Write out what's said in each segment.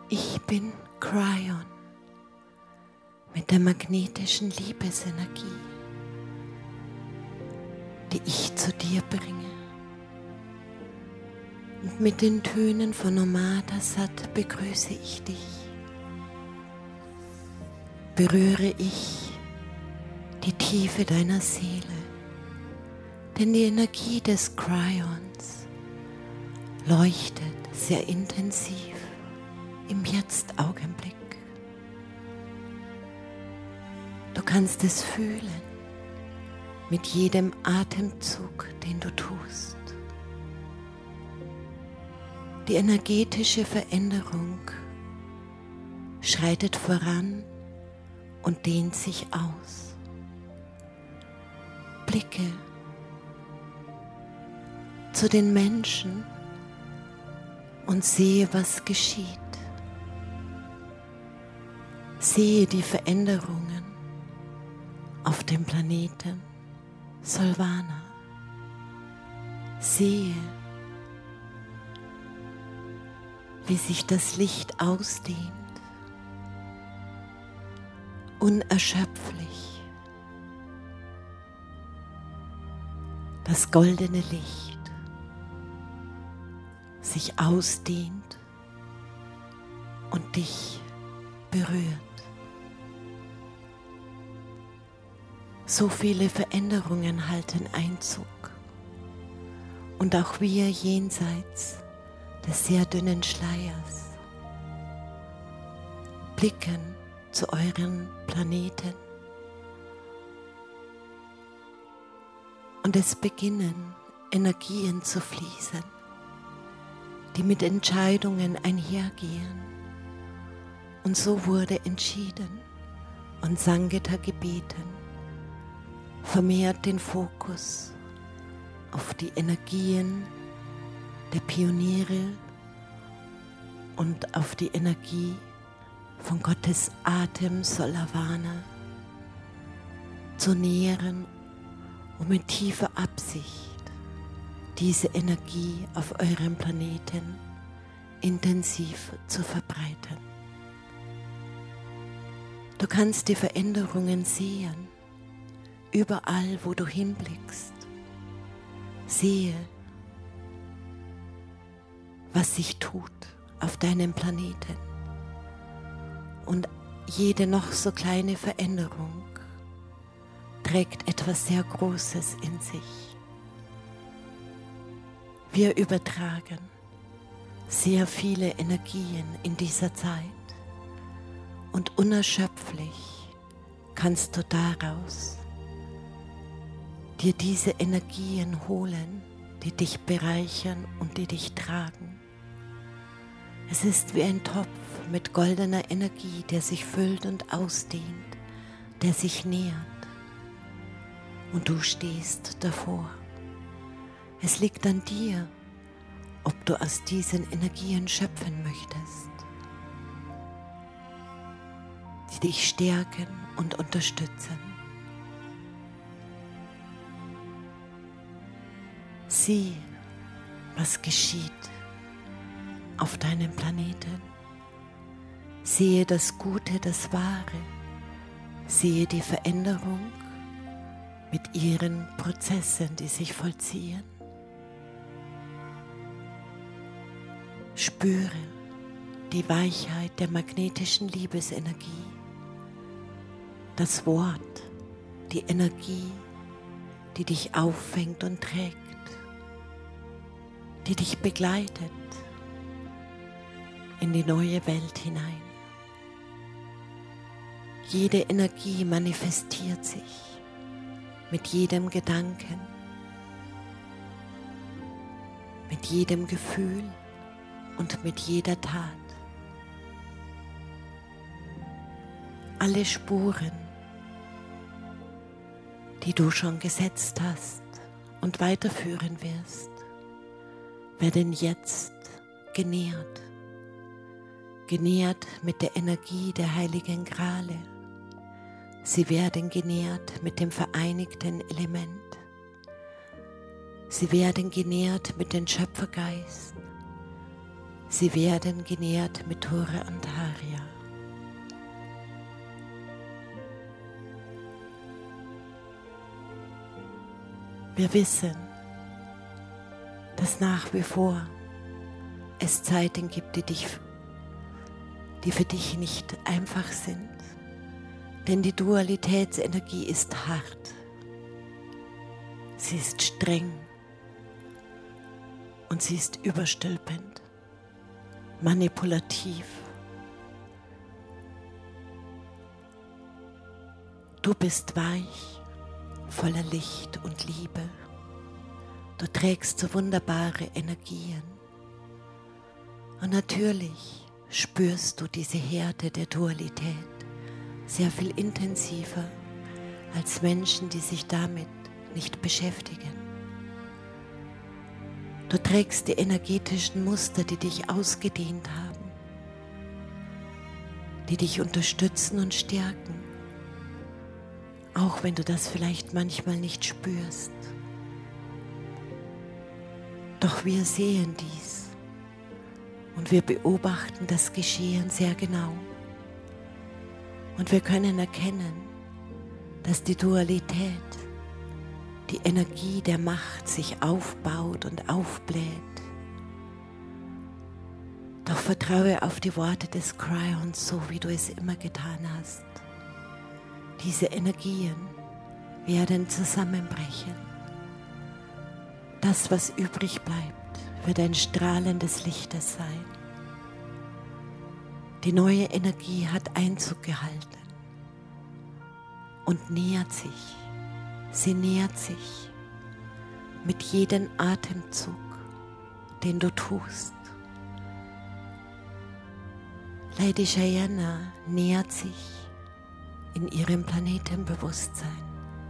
Ich bin Kryon mit der magnetischen Liebesenergie, die ich zu dir bringe. Und mit den Tönen von Omada Sat begrüße ich dich. Berühre ich die Tiefe deiner Seele, denn die Energie des Kryons leuchtet sehr intensiv im Jetzt-Augenblick. Du kannst es fühlen mit jedem Atemzug, den du tust. Die energetische Veränderung schreitet voran und dehnt sich aus. Blicke zu den Menschen und sehe, was geschieht. Sehe die Veränderungen auf dem Planeten Solvana. Sehe, wie sich das Licht ausdehnt, unerschöpflich. Das goldene Licht sich ausdehnt und dich berührt. So viele Veränderungen halten Einzug und auch wir jenseits des sehr dünnen Schleiers blicken zu euren Planeten und es beginnen Energien zu fließen, die mit Entscheidungen einhergehen. Und so wurde entschieden und Sangita gebeten, vermehrt den Fokus auf die Energien der Pioniere und auf die Energie von Gottes Atem Solavana zu nähren und mit tiefer Absicht diese Energie auf eurem Planeten intensiv zu verbreiten. Du kannst die Veränderungen sehen, überall wo du hinblickst. Sehe, was sich tut auf deinem Planeten. Und jede noch so kleine Veränderung trägt etwas sehr Großes in sich. Wir übertragen sehr viele Energien in dieser Zeit und unerschöpflich kannst du daraus dir diese Energien holen, die dich bereichern und die dich tragen. Es ist wie ein Topf mit goldener Energie, der sich füllt und ausdehnt, der sich nähert. Und du stehst davor. Es liegt an dir, ob du aus diesen Energien schöpfen möchtest, die dich stärken und unterstützen. Sieh, was geschieht auf deinem Planeten. Sehe das Gute, das Wahre. Sehe die Veränderung mit ihren Prozessen, die sich vollziehen. Spüre die Weichheit der magnetischen Liebesenergie, das Wort, die Energie, die dich auffängt und trägt, die dich begleitet in die neue Welt hinein. Jede Energie manifestiert sich mit jedem Gedanken, mit jedem Gefühl und mit jeder Tat. Alle Spuren, die du schon gesetzt hast und weiterführen wirst, werden jetzt genährt. Genährt mit der Energie der heiligen Grale. Sie werden genährt mit dem vereinigten Element. Sie werden genährt mit dem Schöpfergeist, Sie werden genährt mit Tura und Arya. Wir wissen, dass nach wie vor es Zeiten gibt, die für dich nicht einfach sind. Denn die Dualitätsenergie ist hart. Sie ist streng und sie ist überstülpend, manipulativ. Du bist weich, voller Licht und Liebe. Du trägst so wunderbare Energien. Und natürlich spürst du diese Härte der Dualität sehr viel intensiver als Menschen, die sich damit nicht beschäftigen. Du trägst die energetischen Muster, die dich ausgedehnt haben, die dich unterstützen und stärken, auch wenn du das vielleicht manchmal nicht spürst. Doch wir sehen dies und wir beobachten das Geschehen sehr genau. Und wir können erkennen, dass die Dualität, die Energie der Macht sich aufbaut und aufbläht. Doch vertraue auf die Worte des Cryons, so wie du es immer getan hast. Diese Energien werden zusammenbrechen. Das, was übrig bleibt, wird ein Strahlen des Lichtes sein. Die neue Energie hat Einzug gehalten und nähert sich. Sie nähert sich mit jedem Atemzug, den du tust. Lady Cheyenne nähert sich in ihrem Planetenbewusstsein.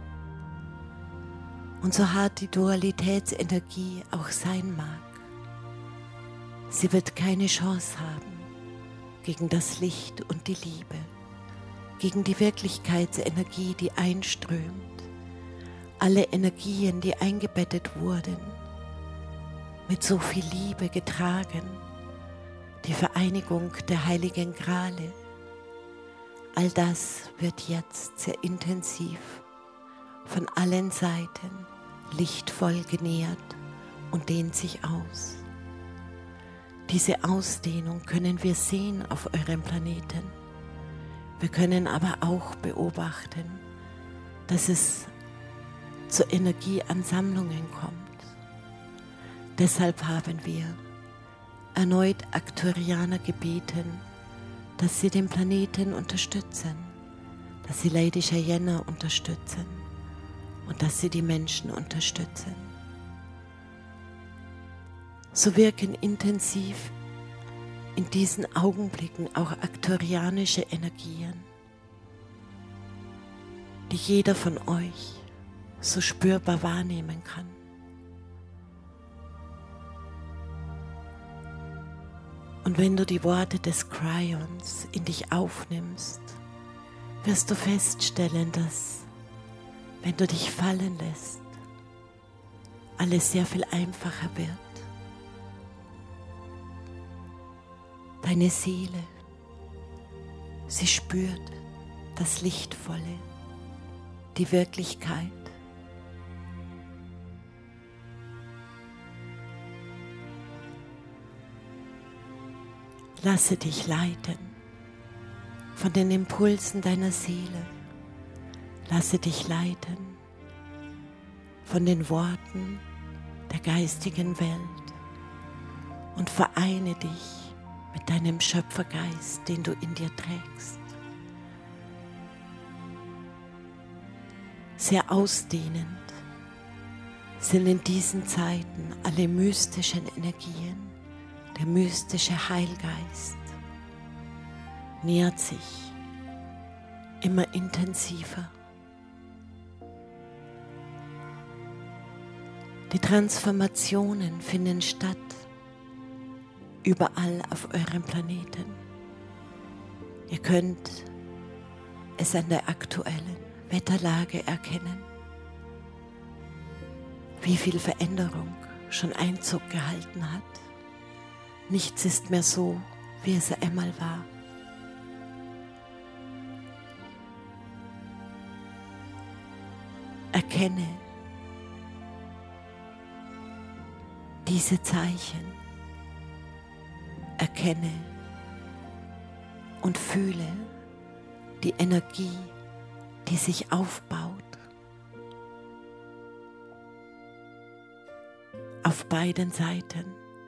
Und so hart die Dualitätsenergie auch sein mag, sie wird keine Chance haben gegen das Licht und die Liebe, gegen die Wirklichkeitsenergie, die einströmt, alle Energien, die eingebettet wurden, mit so viel Liebe getragen, die Vereinigung der heiligen Grale. All das wird jetzt sehr intensiv von allen Seiten lichtvoll genährt und dehnt sich aus. Diese Ausdehnung können wir sehen auf eurem Planeten. Wir können aber auch beobachten, dass es zu Energieansammlungen kommt. Deshalb haben wir erneut Arcturianer gebeten, dass sie den Planeten unterstützen, dass sie Lady Cheyenne unterstützen und dass sie die Menschen unterstützen. So wirken intensiv in diesen Augenblicken auch arcturianische Energien, die jeder von euch so spürbar wahrnehmen kann. Und wenn du die Worte des Cryons in dich aufnimmst, wirst du feststellen, dass, wenn du dich fallen lässt, alles sehr viel einfacher wird. Deine Seele, sie spürt das Lichtvolle, die Wirklichkeit. Lasse dich leiten von den Impulsen deiner Seele. Lasse dich leiten von den Worten der geistigen Welt und vereine dich mit deinem Schöpfergeist, den du in dir trägst. Sehr ausdehnend sind in diesen Zeiten alle mystischen Energien. Der mystische Heilgeist nähert sich immer intensiver. Die Transformationen finden statt überall auf eurem Planeten. Ihr könnt es an der aktuellen Wetterlage erkennen, wie viel Veränderung schon Einzug gehalten hat. Nichts ist mehr so, wie es einmal war. Erkenne diese Zeichen. Erkenne und fühle die Energie, die sich aufbaut. Auf beiden Seiten.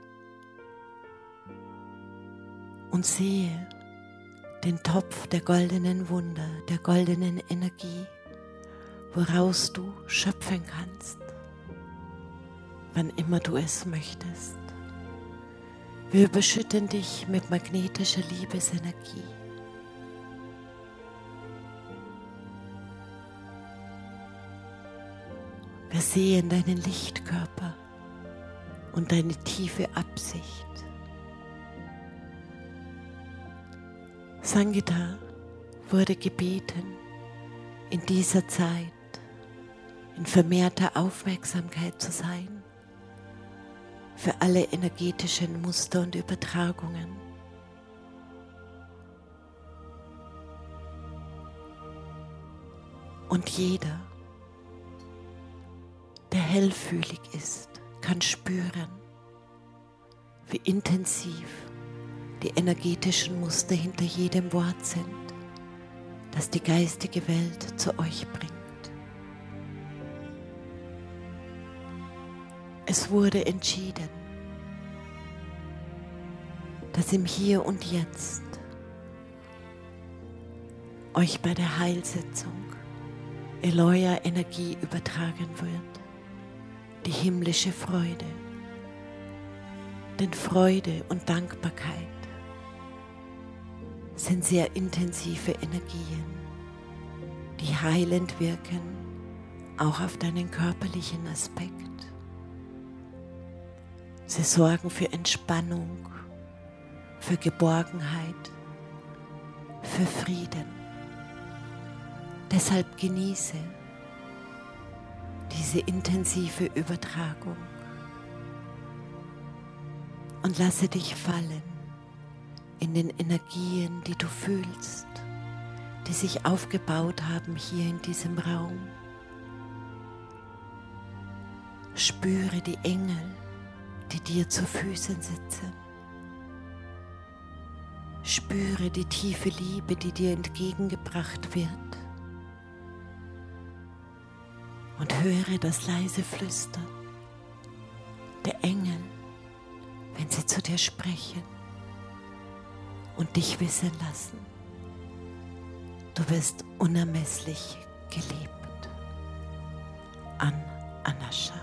Und sehe den Topf der goldenen Wunder, der goldenen Energie, woraus du schöpfen kannst, wann immer du es möchtest. Wir überschütten dich mit magnetischer Liebesenergie. Wir sehen deinen Lichtkörper und deine tiefe Absicht. Sangita wurde gebeten, in dieser Zeit in vermehrter Aufmerksamkeit zu sein für alle energetischen Muster und Übertragungen. Und jeder, der hellfühlig ist, kann spüren, wie intensiv die energetischen Muster hinter jedem Wort sind, das die geistige Welt zu euch bringt. Es wurde entschieden, dass im Hier und Jetzt euch bei der Heilsitzung Eloia Energie übertragen wird, die himmlische Freude. Denn Freude und Dankbarkeit sind sehr intensive Energien, die heilend wirken, auch auf deinen körperlichen Aspekt. Sie sorgen für Entspannung, für Geborgenheit, für Frieden. Deshalb genieße diese intensive Übertragung und lasse dich fallen in den Energien, die du fühlst, die sich aufgebaut haben hier in diesem Raum. Spüre die Engel, die dir zu Füßen sitzen. Spüre die tiefe Liebe, die dir entgegengebracht wird. Und höre das leise Flüstern der Engel, wenn sie zu dir sprechen und dich wissen lassen, du wirst unermesslich geliebt. An Anascha.